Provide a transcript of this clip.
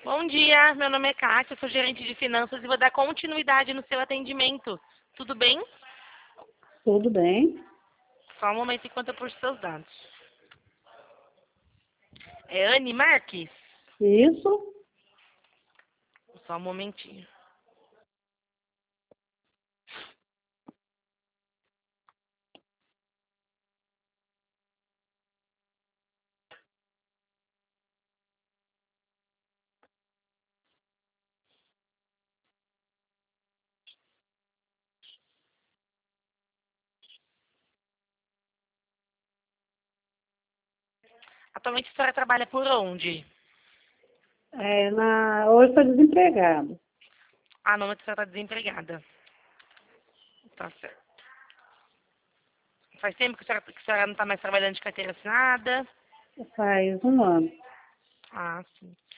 Bom dia, meu nome é Kátia, sou gerente de finanças e vou dar continuidade no seu atendimento. Tudo bem? Tudo bem? Só um momento enquanto eu puxo seus dados. É Anne Marques? Isso? Só um momentinho. Atualmente a senhora trabalha por onde? Hoje estou desempregado. Ah, não, a senhora está desempregada. Tá certo. Faz tempo que a senhora não está mais trabalhando de carteira assinada? Faz um ano. Ah, sim.